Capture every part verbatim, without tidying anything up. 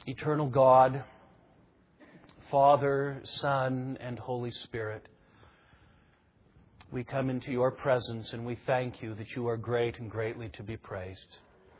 Eternal God, Father, Son, and Holy Spirit, we come into your presence and we thank you that you are great and greatly to be praised.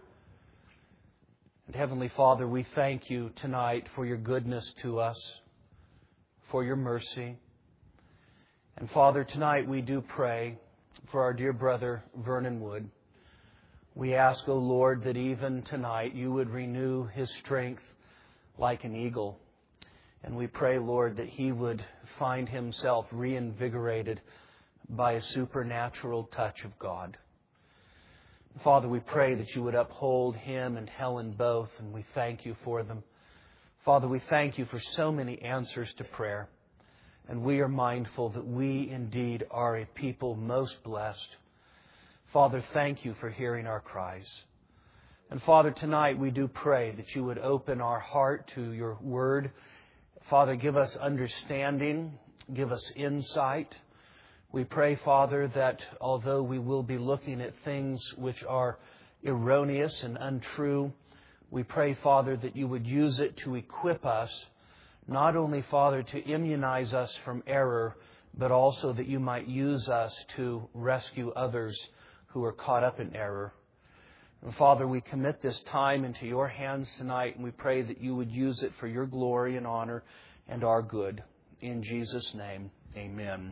And Heavenly Father, we thank you tonight for your goodness to us, for your mercy. And Father, tonight we do pray for our dear brother Vernon Wood. We ask, O Lord, that even tonight you would renew his strength like an eagle. And we pray, Lord, that he would find himself reinvigorated by a supernatural touch of God. Father, we pray that you would uphold him and Helen both, and we thank you for them. Father, we thank you for so many answers to prayer. And we are mindful that we indeed are a people most blessed. Father, thank you for hearing our cries. And Father, tonight we do pray that you would open our heart to your word. Father, give us understanding, give us insight. We pray, Father, that although we will be looking at things which are erroneous and untrue, we pray, Father, that you would use it to equip us, not only, Father, to immunize us from error, but also that you might use us to rescue others who are caught up in error. And Father, we commit this time into your hands tonight, and we pray that you would use it for your glory and honor and our good. In Jesus' name, amen.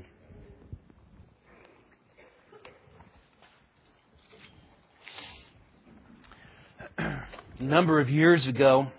A number of years ago,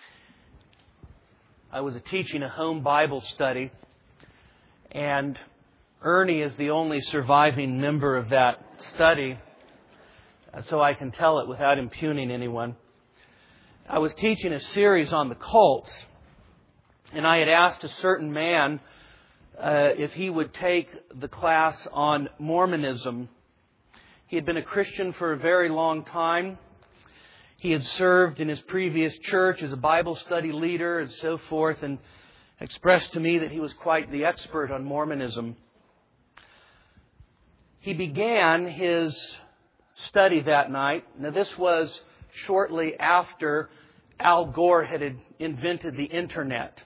I was teaching a home Bible study, and Ernie is the only surviving member of that study, so I can tell it without impugning anyone. I was teaching a series on the cults, and I had asked a certain man uh, if he would take the class on Mormonism. He had been a Christian for a very long time. He had served in his previous church as a Bible study leader and so forth, and expressed to me that he was quite the expert on Mormonism. He began his study that night. Now, this was shortly after Al Gore had invented the Internet.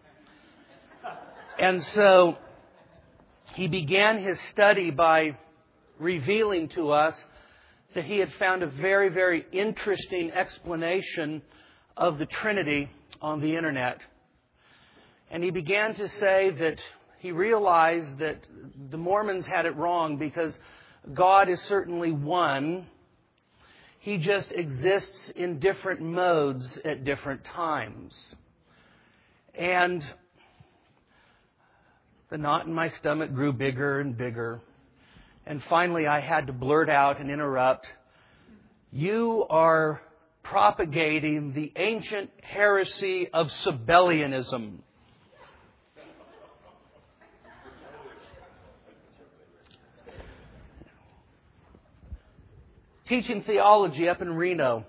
And so he began his study by revealing to us that he had found a very, very interesting explanation of the Trinity on the Internet. And he began to say that he realized that the Mormons had it wrong because God is certainly one. He just exists in different modes at different times. And the knot in my stomach grew bigger and bigger. And finally I had to blurt out and interrupt, "You are propagating the ancient heresy of Sabellianism." Teaching theology up in Reno,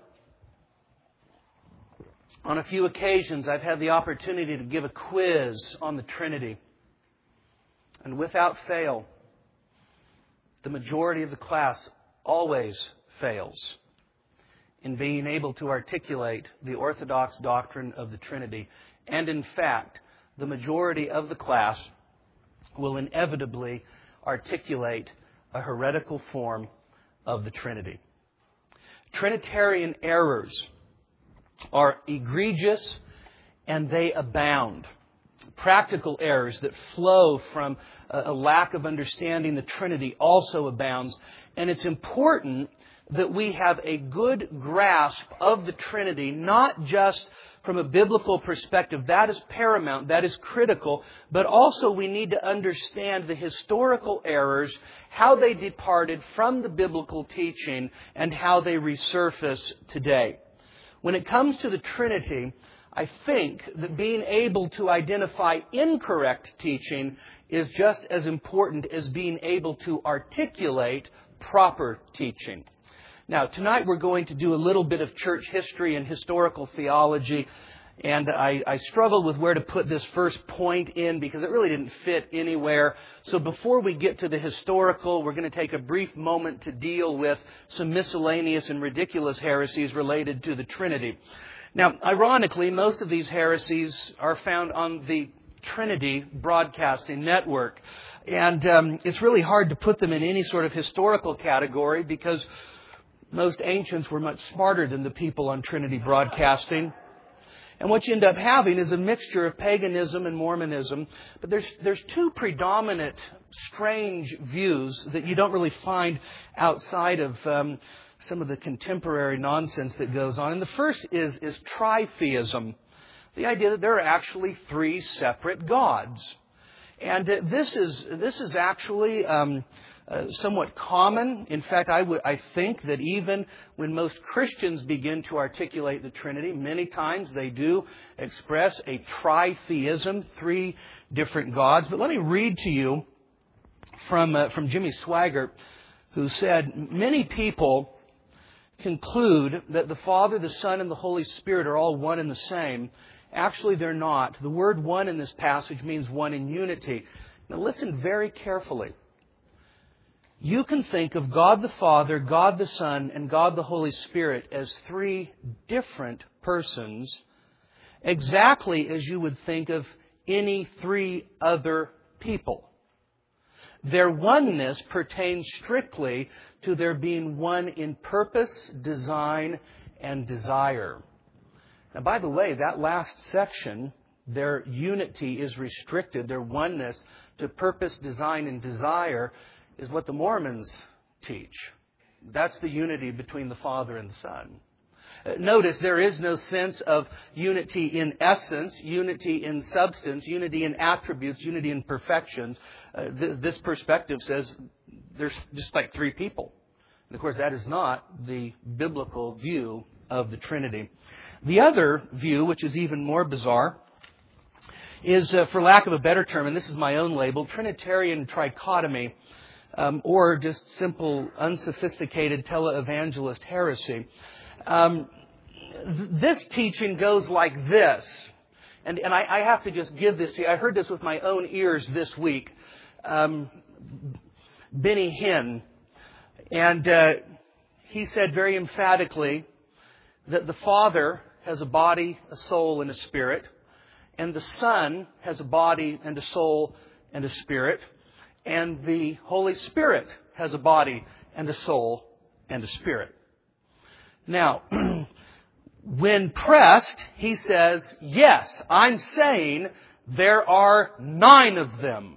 on a few occasions I've had the opportunity to give a quiz on the Trinity. And without fail, the majority of the class always fails in being able to articulate the orthodox doctrine of the Trinity. And in fact, the majority of the class will inevitably articulate a heretical form of the Trinity. Trinitarian errors are egregious and they abound. Practical errors that flow from a lack of understanding the Trinity also abounds. And it's important that we have a good grasp of the Trinity, not just from a biblical perspective. That is paramount, that is critical. But also we need to understand the historical errors, how they departed from the biblical teaching, and how they resurface today. When it comes to the Trinity, I think that being able to identify incorrect teaching is just as important as being able to articulate proper teaching. Now, tonight we're going to do a little bit of church history and historical theology. And I, I struggled with where to put this first point in because it really didn't fit anywhere. So before we get to the historical, we're going to take a brief moment to deal with some miscellaneous and ridiculous heresies related to the Trinity. Now, ironically, most of these heresies are found on the Trinity Broadcasting Network. And um, it's really hard to put them in any sort of historical category because most ancients were much smarter than the people on Trinity Broadcasting. And what you end up having is a mixture of paganism and Mormonism. But there's there's two predominant strange views that you don't really find outside of um, some of the contemporary nonsense that goes on. And the first is, is tritheism. The idea that there are actually three separate gods. And uh, this is this is actually um, uh, somewhat common. In fact, I would I think that even when most Christians begin to articulate the Trinity, many times they do express a tritheism, three different gods. But let me read to you from uh, from Jimmy Swaggart, who said, many people conclude that the Father, the Son, and the Holy Spirit are all one and the same. Actually, they're not. The word one in this passage means one in unity. Now listen very carefully. You can think of God the Father, God the Son, and God the Holy Spirit as three different persons, exactly as you would think of any three other people. Their oneness pertains strictly to their being one in purpose, design, and desire. Now, by the way, that last section, their unity is restricted, their oneness to purpose, design, and desire, is what the Mormons teach. That's the unity between the Father and the Son. Notice there is no sense of unity in essence, unity in substance, unity in attributes, unity in perfections. Uh, th- this perspective says there's just like three people. And of course, that is not the biblical view of the Trinity. The other view, which is even more bizarre, is, uh, for lack of a better term, and this is my own label, Trinitarian trichotomy, um, or just simple, unsophisticated televangelist heresy. Um, th- this teaching goes like this, and, and I, I have to just give this to you. I heard this with my own ears this week. Um, Benny Hinn, and uh, he said very emphatically that the Father has a body, a soul, and a spirit, and the Son has a body and a soul and a spirit, and the Holy Spirit has a body and a soul and a spirit. Now, when pressed, he says, yes, I'm saying there are nine of them.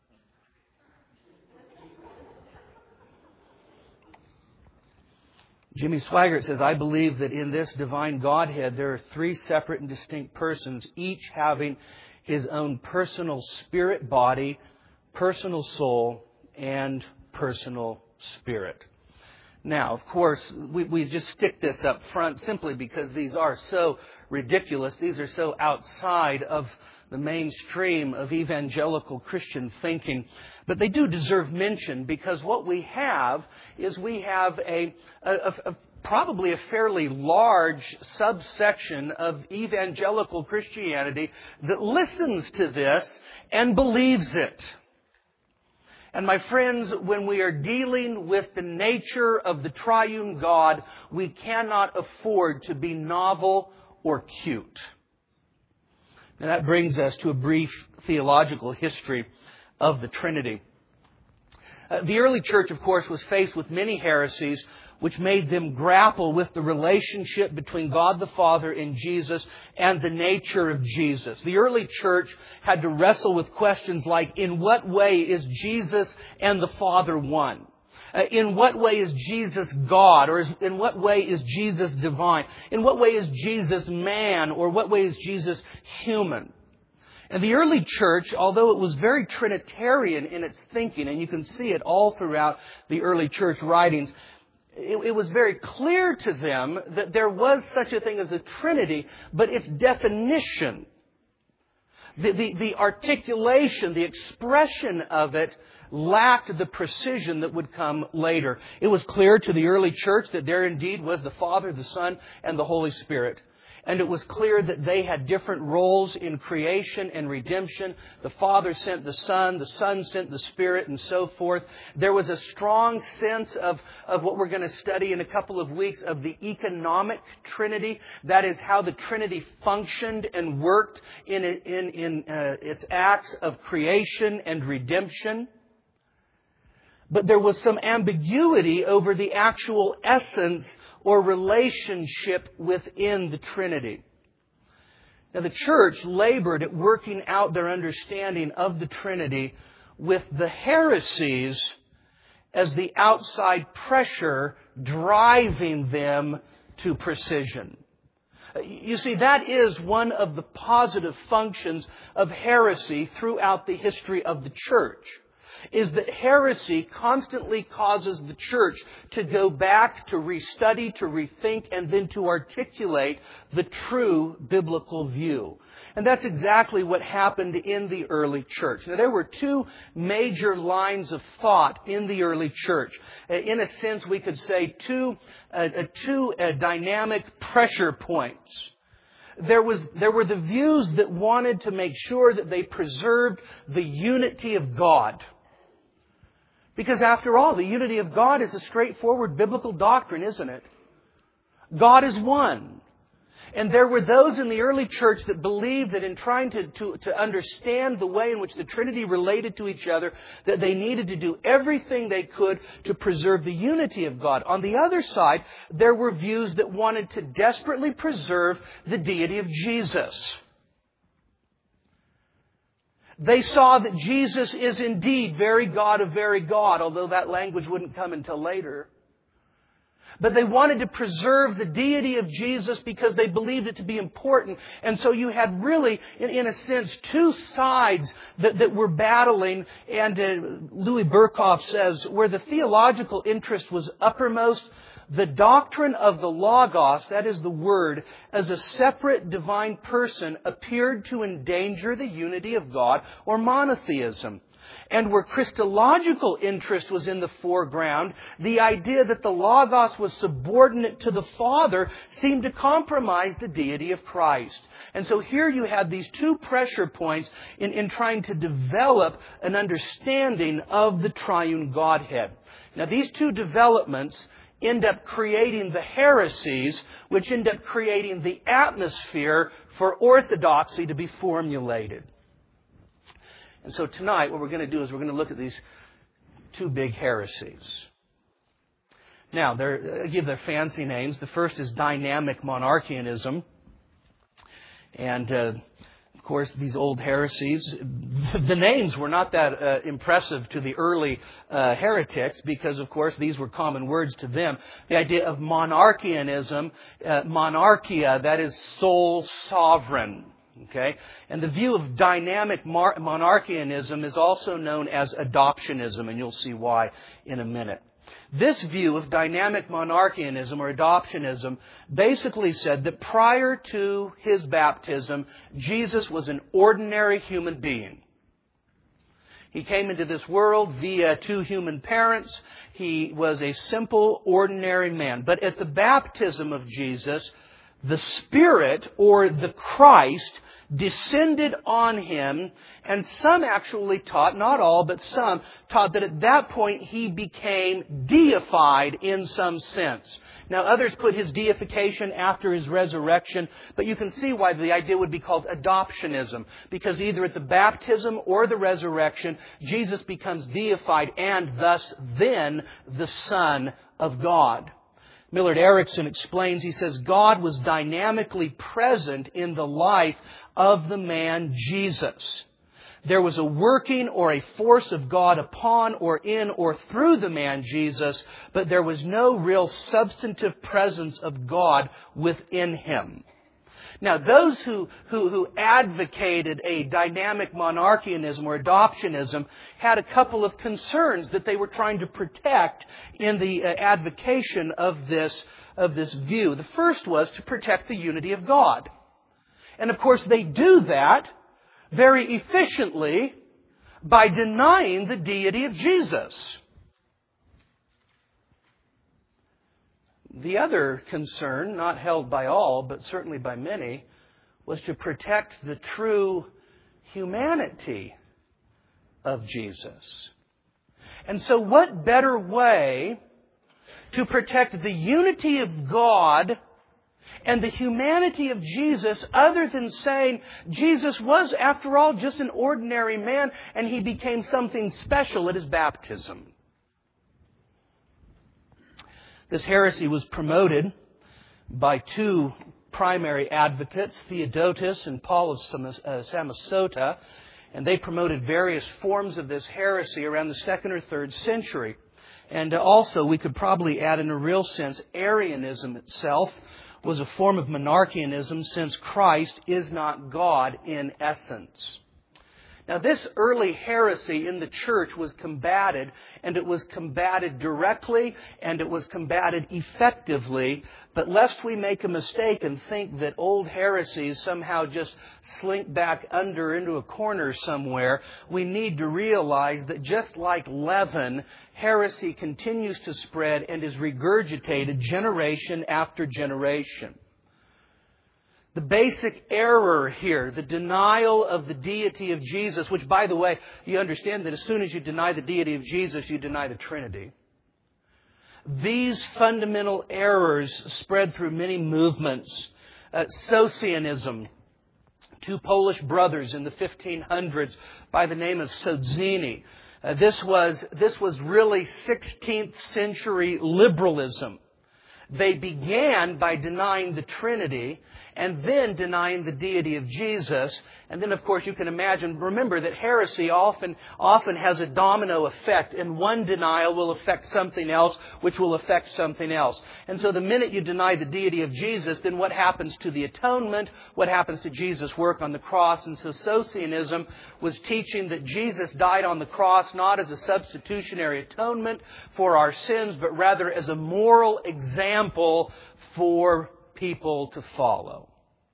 Jimmy Swaggart says, I believe that in this divine Godhead there are three separate and distinct persons, each having his own personal spirit body, personal soul, and personal spirit. Now, of course, we, we just stick this up front simply because these are so ridiculous. These are so outside of the mainstream of evangelical Christian thinking. But they do deserve mention because what we have is we have a, a, a probably a fairly large subsection of evangelical Christianity that listens to this and believes it. And my friends, when we are dealing with the nature of the triune God, we cannot afford to be novel or cute. And that brings us to a brief theological history of the Trinity. Uh, the early church, of course, was faced with many heresies which made them grapple with the relationship between God the Father and Jesus and the nature of Jesus. The early church had to wrestle with questions like, in what way is Jesus and the Father one? Uh, in what way is Jesus God? Or is, in what way is Jesus divine? In what way is Jesus man? Or what way is Jesus human? And the early church, although it was very Trinitarian in its thinking, and you can see it all throughout the early church writings, it, it was very clear to them that there was such a thing as a Trinity, but its definition, the, the, the articulation, the expression of it lacked the precision that would come later. It was clear to the early church that there indeed was the Father, the Son, and the Holy Spirit. And it was clear that they had different roles in creation and redemption. The Father sent the Son, the Son sent the Spirit, and so forth. There was a strong sense of, of what we're going to study in a couple of weeks of the economic Trinity. That is how the Trinity functioned and worked in, in, in uh, its acts of creation and redemption. But there was some ambiguity over the actual essence or relationship within the Trinity. Now, the church labored at working out their understanding of the Trinity with the heresies as the outside pressure driving them to precision. You see, that is one of the positive functions of heresy throughout the history of the church, is that heresy constantly causes the church to go back, to restudy, to rethink, and then to articulate the true biblical view. And that's exactly what happened in the early church. Now, there were two major lines of thought in the early church. In a sense, we could say two, uh, two uh, dynamic pressure points. There was, there were the views that wanted to make sure that they preserved the unity of God. Because after all, the unity of God is a straightforward biblical doctrine, isn't it? God is one. And there were those in the early church that believed that in trying to, to, to understand the way in which the Trinity related to each other, that they needed to do everything they could to preserve the unity of God. On the other side, there were views that wanted to desperately preserve the deity of Jesus. They saw that Jesus is indeed very God of very God, although that language wouldn't come until later. But they wanted to preserve the deity of Jesus because they believed it to be important. And so you had really, in, in a sense, two sides that, that were battling. And uh, Louis Berkhoff says, where the theological interest was uppermost, the doctrine of the Logos, that is the Word, as a separate divine person appeared to endanger the unity of God or monotheism. And where Christological interest was in the foreground, the idea that the Logos was subordinate to the Father seemed to compromise the deity of Christ. And so here you had these two pressure points in, in trying to develop an understanding of the triune Godhead. Now, these two developments end up creating the heresies, which end up creating the atmosphere for orthodoxy to be formulated. And so tonight, what we're going to do is we're going to look at these two big heresies. Now, I give their fancy names. The first is dynamic monarchianism. And, uh, of course, these old heresies, the names were not that uh, impressive to the early uh, heretics because, of course, these were common words to them. The idea of monarchianism, uh, monarchia, that is sole sovereign. Okay? And the view of dynamic mar- monarchianism is also known as adoptionism, and you'll see why in a minute. This view of dynamic monarchianism or adoptionism basically said that prior to His baptism, Jesus was an ordinary human being. He came into this world via two human parents. He was a simple, ordinary man. But at the baptism of Jesus, the Spirit, or the Christ, descended on Him, and some actually taught, not all, but some, taught that at that point He became deified in some sense. Now, others put His deification after His resurrection, but you can see why the idea would be called adoptionism, because either at the baptism or the resurrection, Jesus becomes deified and thus then the Son of God. Millard Erickson explains, he says, God was dynamically present in the life of the man Jesus. There was a working or a force of God upon or in or through the man Jesus, but there was no real substantive presence of God within Him. Now, those who, who, who advocated a dynamic monarchianism or adoptionism had a couple of concerns that they were trying to protect in the advocation of this, of this view. The first was to protect the unity of God. And of course, they do that very efficiently by denying the deity of Jesus. The other concern, not held by all, but certainly by many, was to protect the true humanity of Jesus. And so what better way to protect the unity of God and the humanity of Jesus other than saying Jesus was, after all, just an ordinary man and He became something special at His baptism. This heresy was promoted by two primary advocates, Theodotus and Paul of Samosata, and they promoted various forms of this heresy around the second or third century. And also, we could probably add in a real sense, Arianism itself was a form of monarchianism, since Christ is not God in essence. Now, this early heresy in the church was combated, and it was combated directly, and it was combated effectively. But lest we make a mistake and think that old heresies somehow just slink back under into a corner somewhere, we need to realize that just like leaven, heresy continues to spread and is regurgitated generation after generation. The basic error here, the denial of the deity of Jesus, which, by the way, you understand that as soon as you deny the deity of Jesus, you deny the Trinity. These fundamental errors spread through many movements. Uh, Socianism, two Polish brothers in the fifteen hundreds by the name of Sodzini. Uh, this was, this was really sixteenth century liberalism. They began by denying the Trinity and then denying the deity of Jesus. And then, of course, you can imagine, remember that heresy often, often has a domino effect. And one denial will affect something else, which will affect something else. And so the minute you deny the deity of Jesus, then what happens to the atonement? What happens to Jesus' work on the cross? And so Socianism was teaching that Jesus died on the cross not as a substitutionary atonement for our sins, but rather as a moral example for people to follow.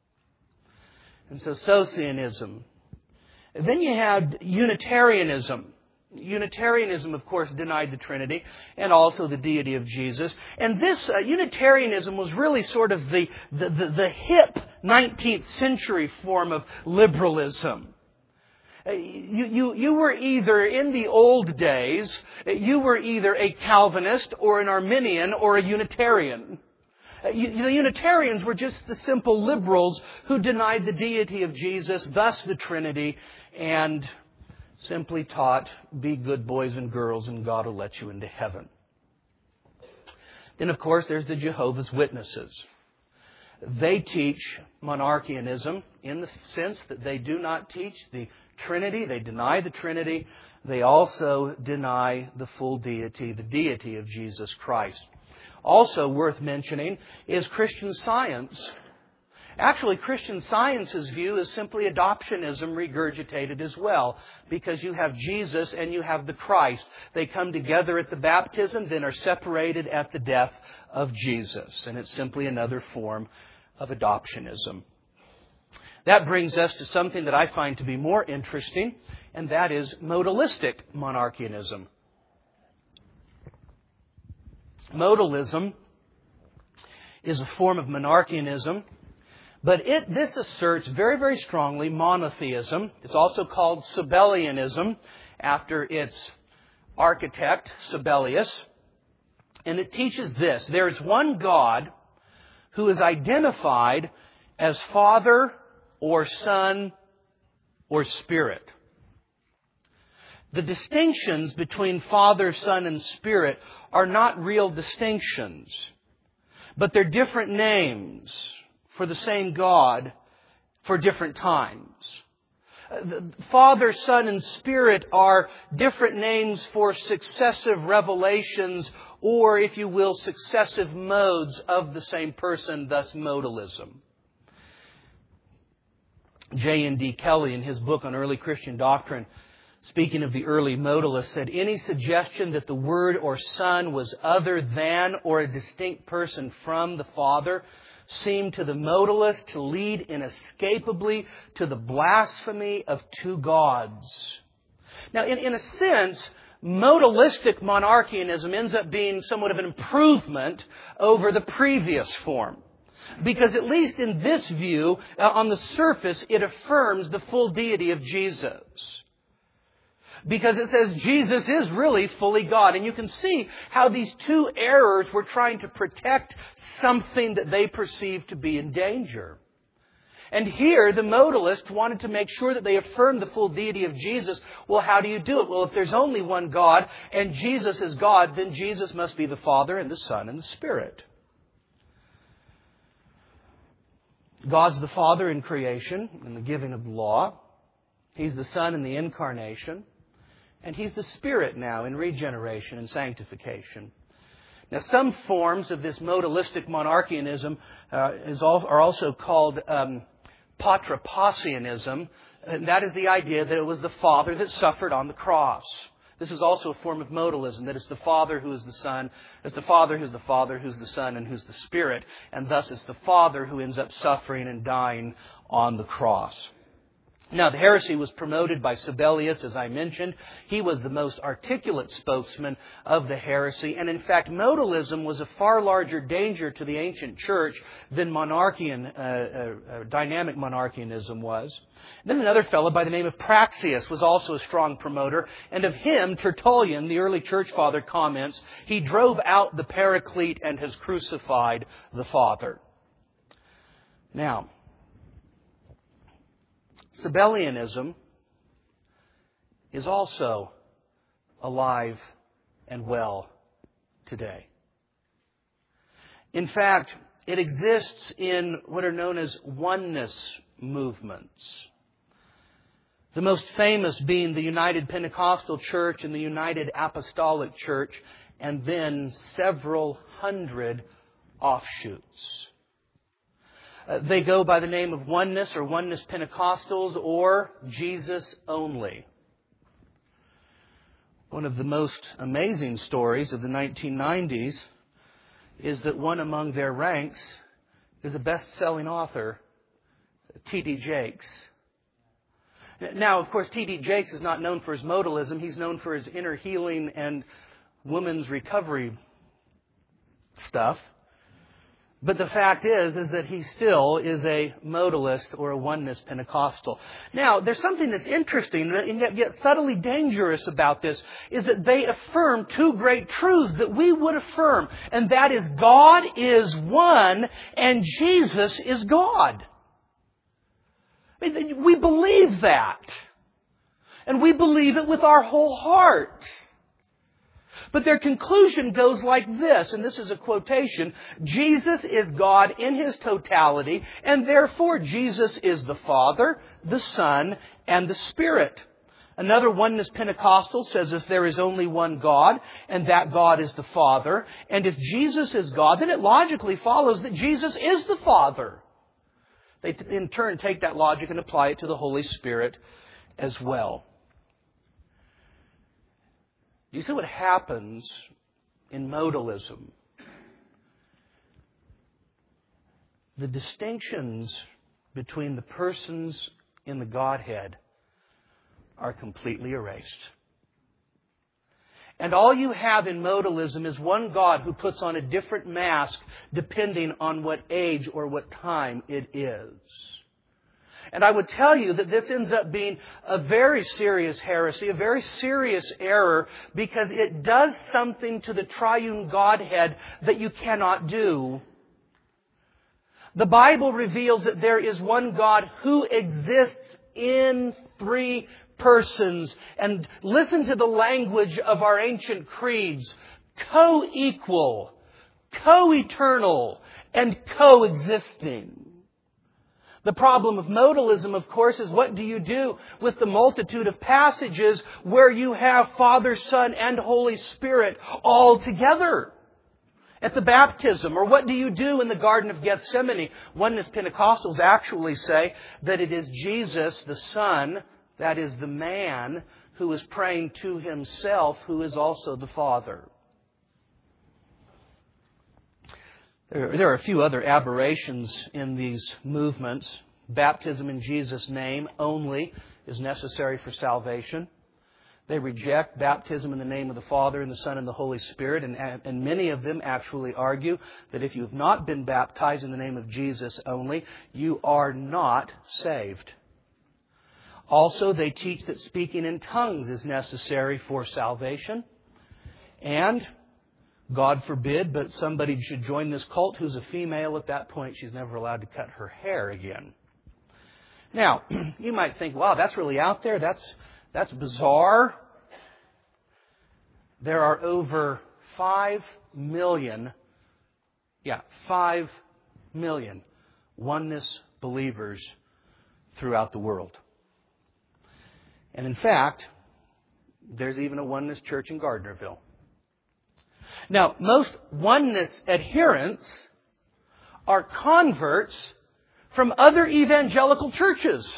And so Socianism. Then you had Unitarianism. Unitarianism, of course, denied the Trinity and also the deity of Jesus. And this uh, Unitarianism was really sort of the, the, the, the hip nineteenth century form of liberalism. You, you, you were either, in the old days, you were either a Calvinist or an Arminian or a Unitarian. You, the Unitarians were just the simple liberals who denied the deity of Jesus, thus the Trinity, and simply taught, be good boys and girls and God will let you into heaven. Then, of course, there's the Jehovah's Witnesses. They teach monarchianism in the sense that they do not teach the Trinity. They deny the Trinity. They also deny the full deity, the deity of Jesus Christ. Also worth mentioning is Christian Science. Actually, Christian Science's view is simply adoptionism regurgitated as well, because you have Jesus and you have the Christ. They come together at the baptism, then are separated at the death of Jesus. And it's simply another form of adoptionism. That brings us to something that I find to be more interesting, and that is modalistic monarchianism. Modalism is a form of monarchianism, but it this asserts very, very strongly monotheism. It's also called Sabellianism, after its architect, Sabellius. And it teaches this: there is one God who is identified as Father or Son or Spirit. The distinctions between Father, Son, and Spirit are not real distinctions, but they're different names for the same God for different times. Father, Son, and Spirit are different names for successive revelations, or, if you will, successive modes of the same person, thus modalism. J N D Kelly, in his book on early Christian doctrine, speaking of the early modalists, said, any suggestion that the Word or Son was other than or a distinct person from the Father seemed to the modalist to lead inescapably to the blasphemy of two gods. Now, in, in a sense, modalistic monarchianism ends up being somewhat of an improvement over the previous form. Because at least in this view, uh, on the surface, it affirms the full deity of Jesus. Because it says Jesus is really fully God. And you can see how these two errors were trying to protect something that they perceived to be in danger. And here, the modalists wanted to make sure that they affirmed the full deity of Jesus. Well, how do you do it? Well, if there's only one God and Jesus is God, then Jesus must be the Father and the Son and the Spirit. God's the Father in creation and the giving of the law. He's the Son in the incarnation. And He's the Spirit now in regeneration and sanctification. Now, some forms of this modalistic monarchianism uh, is all, are also called um, patripassianism. And that is the idea that it was the Father that suffered on the cross. This is also a form of modalism, that it's the Father who is the Son, it's the Father who's the Father, who's the Son, and who's the Spirit. And thus it's the Father who ends up suffering and dying on the cross. Now, the heresy was promoted by Sabellius, as I mentioned. He was the most articulate spokesman of the heresy. And in fact, modalism was a far larger danger to the ancient church than monarchian, uh, uh, dynamic monarchianism was. And then another fellow by the name of Praxius was also a strong promoter. And of him, Tertullian, the early church father, comments, he drove out the Paraclete and has crucified the Father. Now, Sabellianism is also alive and well today. In fact, it exists in what are known as oneness movements. The most famous being the United Pentecostal Church and the United Apostolic Church, and then several hundred offshoots. Uh, they go by the name of Oneness or Oneness Pentecostals or Jesus Only. One of the most amazing stories of the nineteen nineties is that one among their ranks is a best-selling author, T D Jakes. Now, of course, T D Jakes is not known for his modalism. He's known for his inner healing and women's recovery stuff. But the fact is, is that he still is a modalist or a oneness Pentecostal. Now, there's something that's interesting and yet, yet subtly dangerous about this, is that they affirm two great truths that we would affirm. And that is, God is one and Jesus is God. I mean, we believe that. And we believe it with our whole heart. But their conclusion goes like this, and this is a quotation: Jesus is God in His totality, and therefore Jesus is the Father, the Son, and the Spirit. Another oneness Pentecostal says if there is only one God, and that God is the Father, and if Jesus is God, then it logically follows that Jesus is the Father. They in turn take that logic and apply it to the Holy Spirit as well. Do you see what happens in modalism? The distinctions between the persons in the Godhead are completely erased. And all you have in modalism is one God who puts on a different mask depending on what age or what time it is. And I would tell you that this ends up being a very serious heresy, a very serious error, because it does something to the triune Godhead that you cannot do. The Bible reveals that there is one God who exists in three persons. And listen to the language of our ancient creeds: co-equal, co-eternal, and coexisting. The problem of modalism, of course, is what do you do with the multitude of passages where you have Father, Son, and Holy Spirit all together at the baptism? Or what do you do in the Garden of Gethsemane? Oneness Pentecostals actually say that it is Jesus, the Son, that is the man, who is praying to Himself, who is also the Father. There are a few other aberrations in these movements. Baptism in Jesus' name only is necessary for salvation. They reject baptism in the name of the Father and the Son and the Holy Spirit, and, and many of them actually argue that if you have not been baptized in the name of Jesus only, you are not saved. Also, they teach that speaking in tongues is necessary for salvation. And, God forbid, but somebody should join this cult who's a female. At that point, she's never allowed to cut her hair again. Now, you might think, wow, that's really out there. That's, that's bizarre. There are over five million, yeah, five million oneness believers throughout the world. And in fact, there's even a oneness church in Gardnerville. Now, most oneness adherents are converts from other evangelical churches.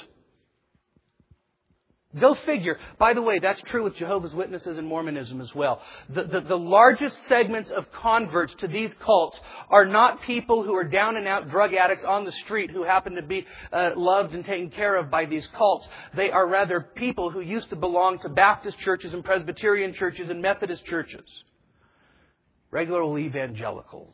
Go figure. By the way, that's true with Jehovah's Witnesses and Mormonism as well. The, the, the largest segments of converts to these cults are not people who are down and out drug addicts on the street who happen to be uh, loved and taken care of by these cults. They are rather people who used to belong to Baptist churches and Presbyterian churches and Methodist churches. Regular old evangelicals.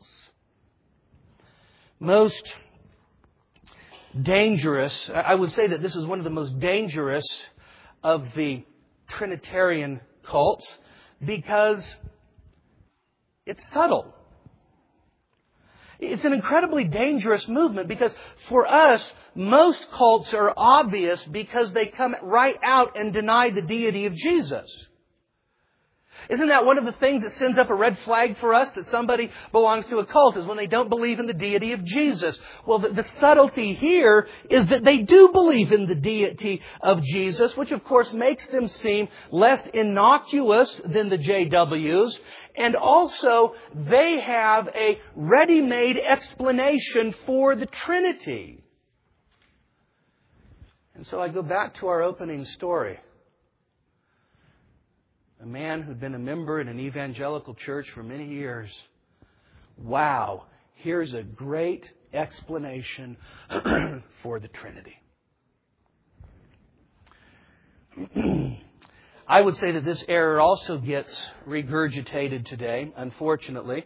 Most dangerous, I would say that this is one of the most dangerous of the Trinitarian cults because it's subtle. It's an incredibly dangerous movement because for us, most cults are obvious because they come right out and deny the deity of Jesus. Isn't that one of the things that sends up a red flag for us that somebody belongs to a cult is when they don't believe in the deity of Jesus? Well, the, the subtlety here is that they do believe in the deity of Jesus, which of course makes them seem less innocuous than the J Ws. And also, they have a ready-made explanation for the Trinity. And so I go back to our opening story. A man who'd been a member in an evangelical church for many years. Wow, here's a great explanation for the Trinity. I would say that this error also gets regurgitated today, unfortunately,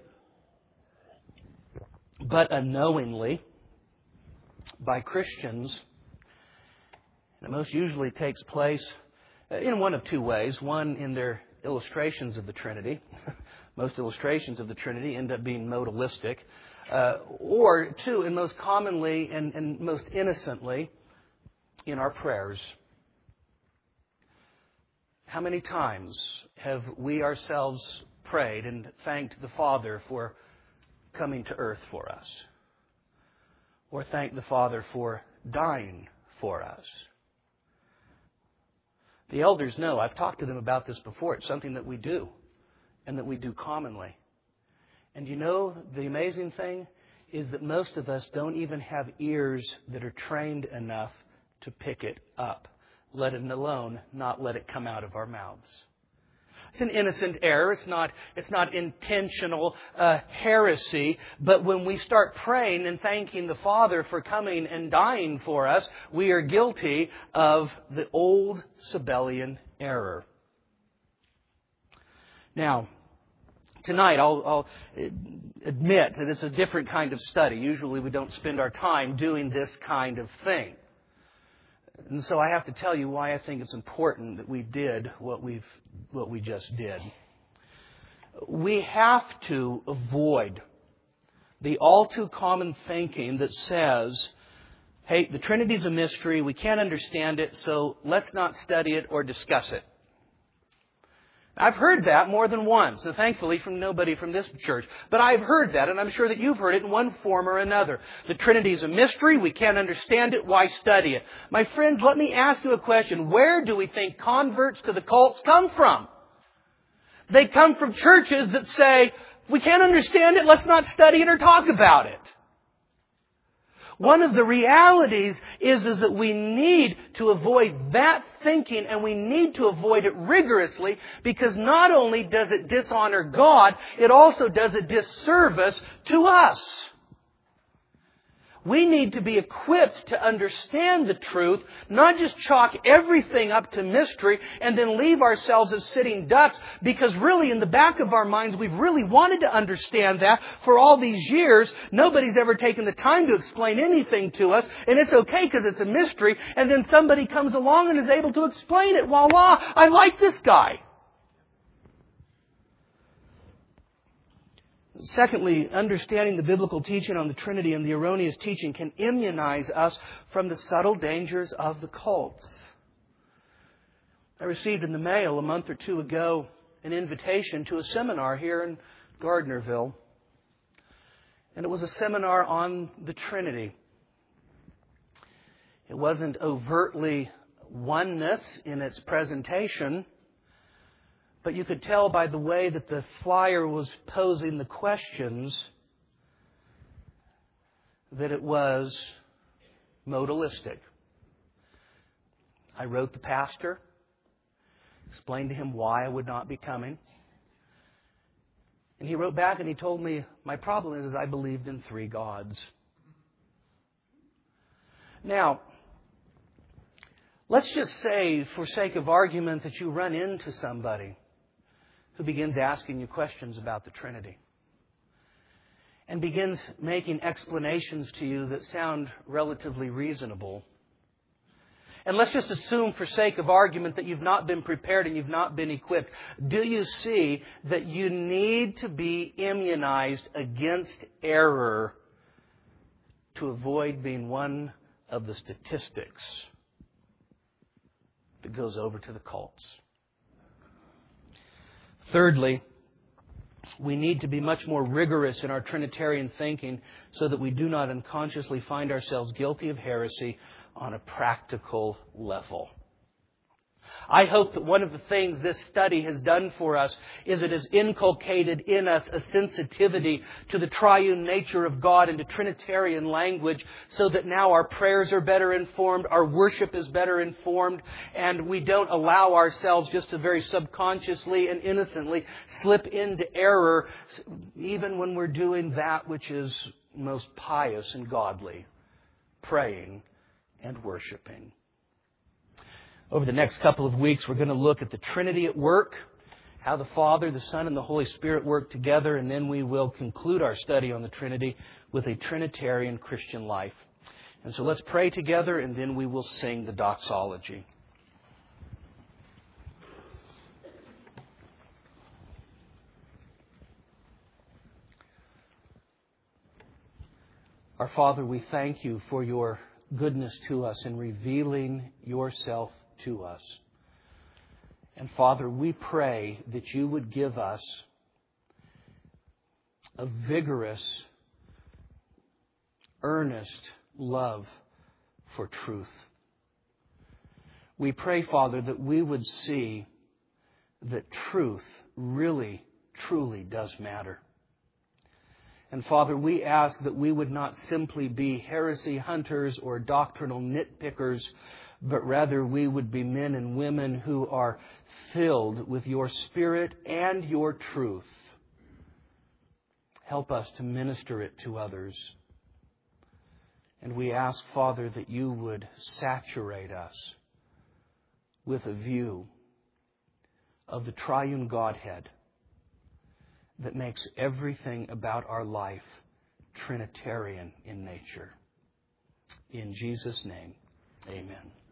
but unknowingly by Christians. And it most usually takes place in one of two ways. One, in their illustrations of the Trinity. Most illustrations of the Trinity end up being modalistic. Uh, or two, and most commonly and, and most innocently, in our prayers. How many times have we ourselves prayed and thanked the Father for coming to earth for us? Or thanked the Father for dying for us? The elders know. I've talked to them about this before. It's something that we do and that we do commonly. And you know, the amazing thing is that most of us don't even have ears that are trained enough to pick it up, let it alone not let it come out of our mouths. It's an innocent error. It's not, it's not intentional uh, heresy. But when we start praying and thanking the Father for coming and dying for us, we are guilty of the old Sabellian error. Now, tonight I'll, I'll admit that it's a different kind of study. Usually we don't spend our time doing this kind of thing. And so I have to tell you why I think it's important that we did what we've what we just did. We have to avoid the all too common thinking that says, hey, the Trinity's a mystery, we can't understand it, so let's not study it or discuss it. I've heard that more than once, and thankfully from nobody from this church. But I've heard that, and I'm sure that you've heard it in one form or another. The Trinity is a mystery. We can't understand it. Why study it? My friends, let me ask you a question. Where do we think converts to the cults come from? They come from churches that say, we can't understand it. Let's not study it or talk about it. One of the realities is, is that we need to avoid that thinking, and we need to avoid it rigorously, because not only does it dishonor God, it also does a disservice to us. We need to be equipped to understand the truth, not just chalk everything up to mystery and then leave ourselves as sitting ducks, because really in the back of our minds we've really wanted to understand that for all these years. Nobody's ever taken the time to explain anything to us, and it's okay because it's a mystery, and then somebody comes along and is able to explain it. Voila! I like this guy. Secondly, understanding the biblical teaching on the Trinity and the erroneous teaching can immunize us from the subtle dangers of the cults. I received in the mail a month or two ago an invitation to a seminar here in Gardnerville. And it was a seminar on the Trinity. It wasn't overtly oneness in its presentation, but you could tell by the way that the flyer was posing the questions that it was modalistic. I wrote the pastor, explained to him why I would not be coming. And he wrote back and he told me, my problem is, is I believed in three gods. Now, let's just say, for sake of argument, that you run into somebody who begins asking you questions about the Trinity and begins making explanations to you that sound relatively reasonable. And let's just assume, for sake of argument, that you've not been prepared and you've not been equipped. Do you see that you need to be immunized against error to avoid being one of the statistics that goes over to the cults? Thirdly, we need to be much more rigorous in our Trinitarian thinking so that we do not unconsciously find ourselves guilty of heresy on a practical level. I hope that one of the things this study has done for us is it has inculcated in us a sensitivity to the triune nature of God and to Trinitarian language, so that now our prayers are better informed, our worship is better informed, and we don't allow ourselves just to very subconsciously and innocently slip into error, even when we're doing that which is most pious and godly, praying and worshiping. Over the next couple of weeks, we're going to look at the Trinity at work, how the Father, the Son, and the Holy Spirit work together, and then we will conclude our study on the Trinity with a Trinitarian Christian life. And so let's pray together, and then we will sing the doxology. Our Father, we thank You for Your goodness to us in revealing Yourself to us. And Father, we pray that You would give us a vigorous, earnest love for truth. We pray, Father, that we would see that truth really, truly does matter. And Father, we ask that we would not simply be heresy hunters or doctrinal nitpickers, but rather we would be men and women who are filled with Your Spirit and Your truth. Help us to minister it to others. And we ask, Father, that You would saturate us with a view of the triune Godhead that makes everything about our life Trinitarian in nature. In Jesus' name, amen.